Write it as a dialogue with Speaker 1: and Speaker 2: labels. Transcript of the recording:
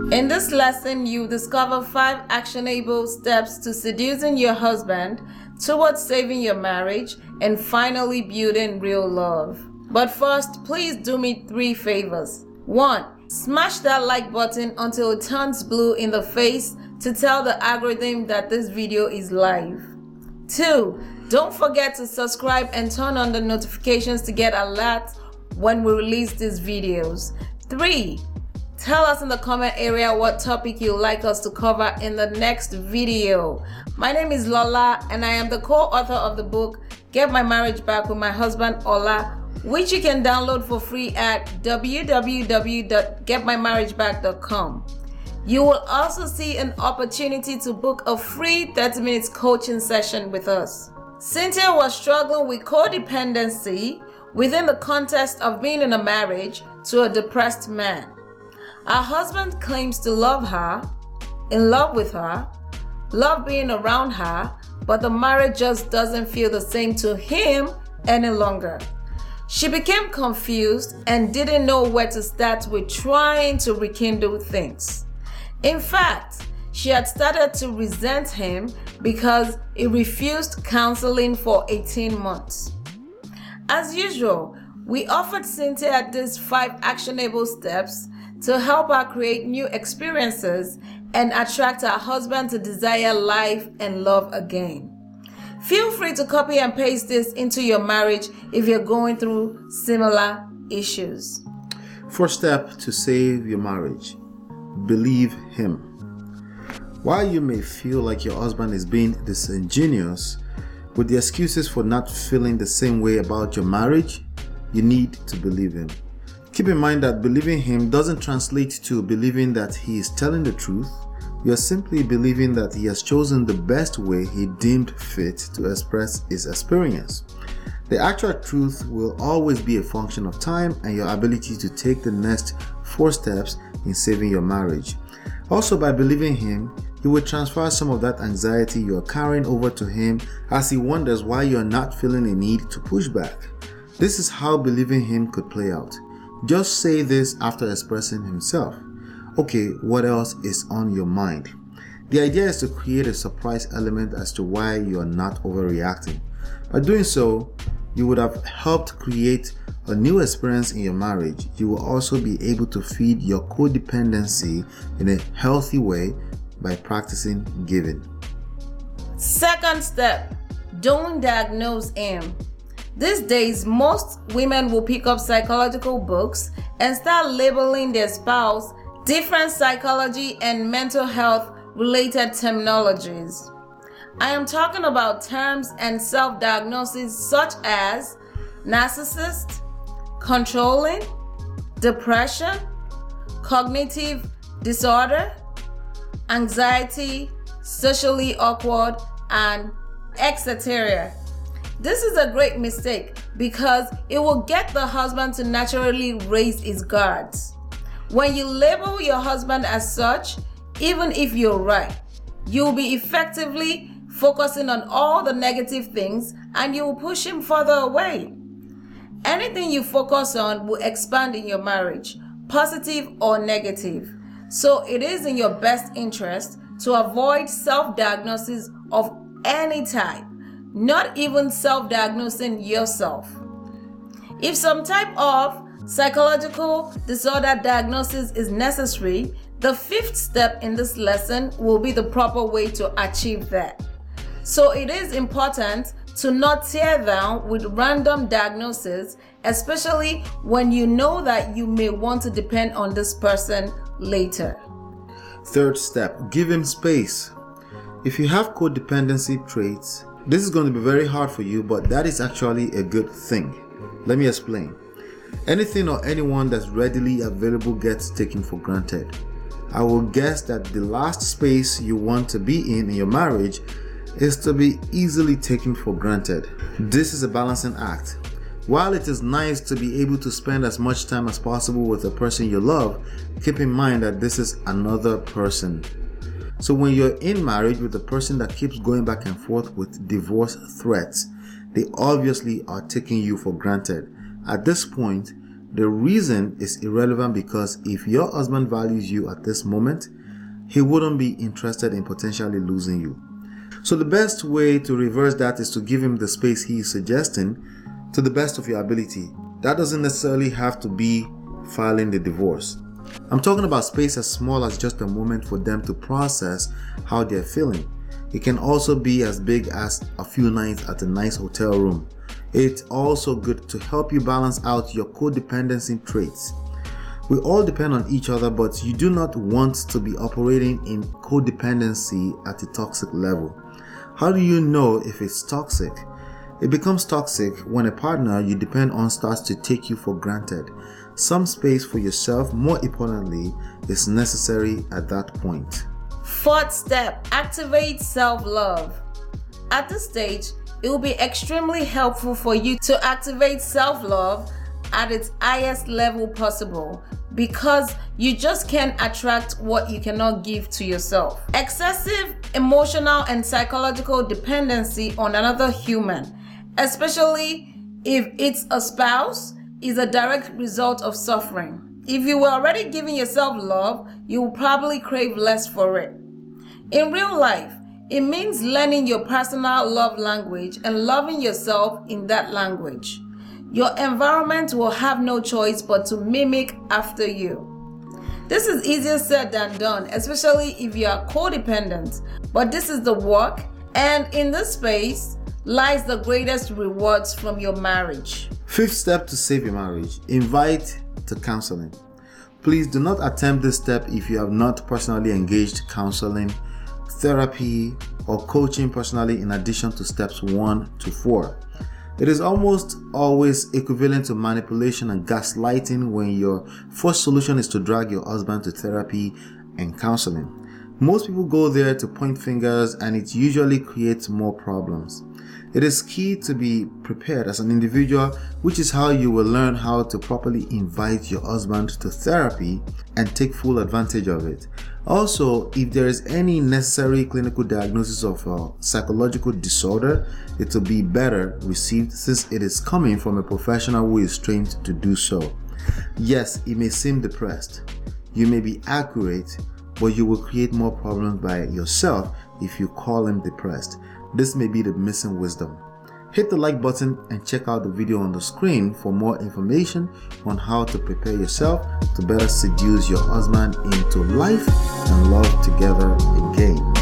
Speaker 1: In this lesson, you discover 5 actionable steps to seducing your husband towards saving your marriage and finally building real love. But first, please do me 3 favors. 1. Smash that like button until it turns blue in the face to tell the algorithm that this video is live. 2. Don't forget to subscribe and turn on the notifications to get alerts when we release these videos. 3. Tell us in the comment area what topic you'd like us to cover in the next video. My name is Lola and I am the co-author of the book Get My Marriage Back with My Husband Ola, which you can download for free at www.getmymarriageback.com. You will also see an opportunity to book a free 30 minutes coaching session with us. Cynthia was struggling with codependency within the context of being in a marriage to a depressed man. Her husband claims to love her, in love with her, love being around her, but the marriage just doesn't feel the same to him any longer. She became confused and didn't know where to start with trying to rekindle things. In fact, she had started to resent him because he refused counseling for 18 months. As usual, we offered Cynthia these 5 actionable steps to help her create new experiences and attract her husband to desire life and love again. Feel free to copy and paste this into your marriage if you're going through similar issues.
Speaker 2: First step to save your marriage: believe him. While you may feel like your husband is being disingenuous with the excuses for not feeling the same way about your marriage, you need to believe him. Keep in mind that believing him doesn't translate to believing that he is telling the truth. You are simply believing that he has chosen the best way he deemed fit to express his experience. The actual truth will always be a function of time and your ability to take the next 4 steps in saving your marriage. Also, by believing him, you will transfer some of that anxiety you are carrying over to him as he wonders why you are not feeling a need to push back. This is how believing him could play out. Just say this after expressing himself. Okay, what else is on your mind? The idea is to create a surprise element as to why you are not overreacting. By doing so, you would have helped create a new experience in your marriage. You will also be able to feed your codependency in a healthy way by practicing giving.
Speaker 1: Second step, don't diagnose him. These days, most women will pick up psychological books and start labeling their spouse different psychology and mental health related terminologies. I am talking about terms and self-diagnoses such as narcissist, controlling, depression, cognitive disorder, anxiety, socially awkward, and etc. This is a great mistake because it will get the husband to naturally raise his guards. When you label your husband as such, even if you're right, you'll be effectively focusing on all the negative things and you will push him further away. Anything you focus on will expand in your marriage, positive or negative. So it is in your best interest to avoid self-diagnosis of any type, not even self-diagnosing yourself. If some type of psychological disorder diagnosis is necessary, the 5th step in this lesson will be the proper way to achieve that. So it is important to not tear down with random diagnoses, especially when you know that you may want to depend on this person later.
Speaker 2: 3rd step, give him space. If you have codependency traits, this is going to be very hard for you, but that is actually a good thing. Let me explain. Anything or anyone that's readily available gets taken for granted. I will guess that the last space you want to be in your marriage is to be easily taken for granted. This is a balancing act. While it is nice to be able to spend as much time as possible with the person you love, keep in mind that this is another person. So when you're in marriage with a person that keeps going back and forth with divorce threats, they obviously are taking you for granted. At this point, The reason is irrelevant because if your husband values you at this moment, he wouldn't be interested in potentially losing you. So the best way to reverse that is to give him the space he is suggesting to the best of your ability. That doesn't necessarily have to be filing the divorce. I'm talking about space as small as just a moment for them to process how they're feeling. It can also be as big as a few nights at a nice hotel room. It's also good to help you balance out your codependency traits. We all depend on each other, but you do not want to be operating in codependency at a toxic level. How do you know if it's toxic? It becomes toxic when a partner you depend on starts to take you for granted. Some space for yourself, more importantly, is necessary at that point.
Speaker 1: Fourth step, activate self-love. At this stage, it will be extremely helpful for you to activate self-love at its highest level possible because you just can't attract what you cannot give to yourself. Excessive emotional and psychological dependency on another human, especially if it's a spouse, is a direct result of suffering. If you were already giving yourself love, you will probably crave less for it. In real life, it means learning your personal love language and loving yourself in that language. Your environment will have no choice but to mimic after you. This is easier said than done, especially if you are codependent, but this is the work, and in this space lies the greatest rewards from your marriage.
Speaker 2: Fifth step to save your marriage, invite to counseling. Please do not attempt this step if you have not personally engaged counseling, therapy, or coaching personally in addition to steps 1 to 4. It is almost always equivalent to manipulation and gaslighting when your first solution is to drag your husband to therapy and counseling. Most people go there to point fingers and it usually creates more problems. It is key to be prepared as an individual, which is how you will learn how to properly invite your husband to therapy and take full advantage of it. Also, if there is any necessary clinical diagnosis of a psychological disorder, it will be better received since it is coming from a professional who is trained to do so. Yes, it may seem depressed. You may be accurate, but you will create more problems by yourself if you call him depressed. This may be the missing wisdom. Hit the like button and check out the video on the screen for more information on how to prepare yourself to better seduce your husband into life and love together again.